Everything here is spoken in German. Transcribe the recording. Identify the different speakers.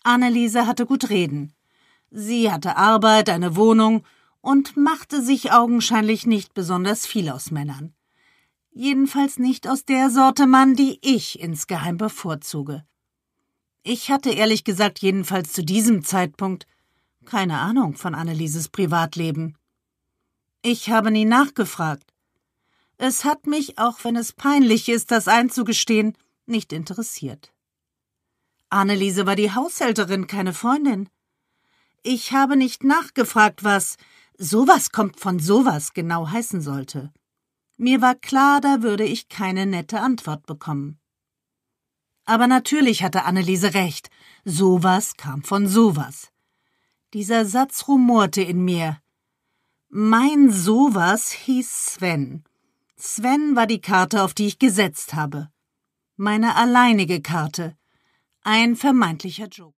Speaker 1: Anneliese hatte gut reden. Sie hatte Arbeit, eine Wohnung und machte sich augenscheinlich nicht besonders viel aus Männern. Jedenfalls nicht aus der Sorte Mann, die ich insgeheim bevorzuge. Ich hatte ehrlich gesagt jedenfalls zu diesem Zeitpunkt keine Ahnung von Annelieses Privatleben. Ich habe nie nachgefragt. Es hat mich, auch wenn es peinlich ist, das einzugestehen, nicht interessiert. Anneliese war die Haushälterin, keine Freundin. Ich habe nicht nachgefragt, was sowas kommt von sowas genau heißen sollte. Mir war klar, da würde ich keine nette Antwort bekommen. Aber natürlich hatte Anneliese recht. Sowas kam von sowas. Dieser Satz rumorte in mir. Mein sowas hieß Sven. Sven war die Karte, auf die ich gesetzt habe. Meine alleinige Karte. Ein vermeintlicher Joke.